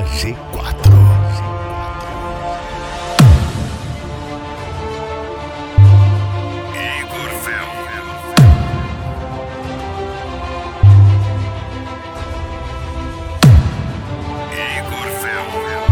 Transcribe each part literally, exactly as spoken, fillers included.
G quatro. Igor Fel. Igor Fel.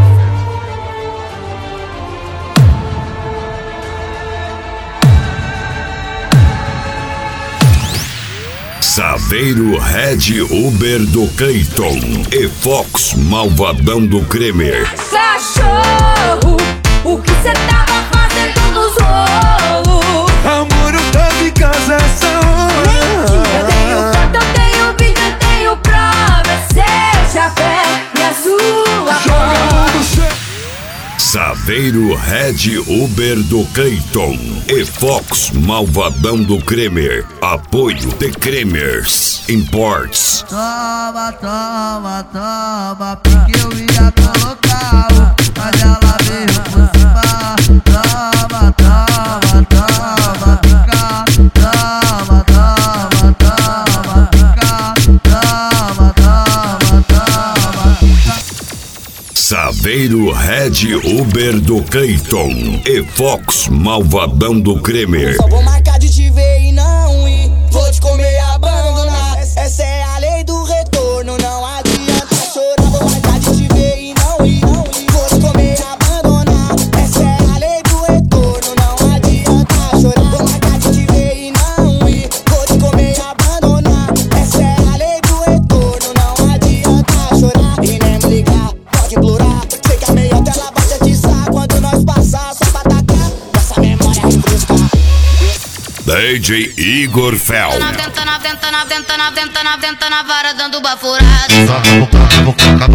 Saveiro Red Uber do Cleiton e Fox Malvadão do Kremer. Cachorro, o que cê tava fazendo nos rolos? Amor, eu tava em casa essa hora. Eu tenho foto, eu tenho vídeo, eu tenho prova. Seja fé e a sua Joga Saveiro Red Uber do Cleiton e Fox Malvadão do Kremer. Apoio de Kremers Imports. Toma, toma, toma, porque eu ia colocar, mas ela veio por cima. Toma, toma, toma, fica. Toma, toma, toma, fica. Toma, toma, toma, fica. Saveiro Red Uber do Cleiton e Fox Malvadão do Kremer. Só vou marcar de te ver e não ir. Vou te comer e abandonar. Essa é a lei do retorno. Não adianta chorar. Vou marcar de te ver e não ir. Vou te comer e abandonar. Essa é a lei do retorno. Não adianta chorar. Vou marcar de te ver e não ir. Vou te comer e abandonar. Essa é a lei do retorno. Não adianta chorar. E nem me ligar, pode implorar. Sei que a meia tela vai te atiçar. Quando nós passar, só pra atacar. Nossa memória refrescar. D J Igor Fel. Tá na venta, na venta, na venta, na venta, na venta, na vara dando baforada. Tá na venta, na venta,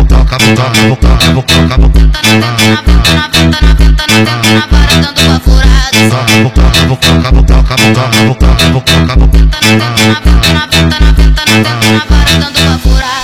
na venta, na venta, na venta, na vara dando baforada. Tá na venta, na venta, na venta, na venta, na venta, na venta, na vara dando baforada.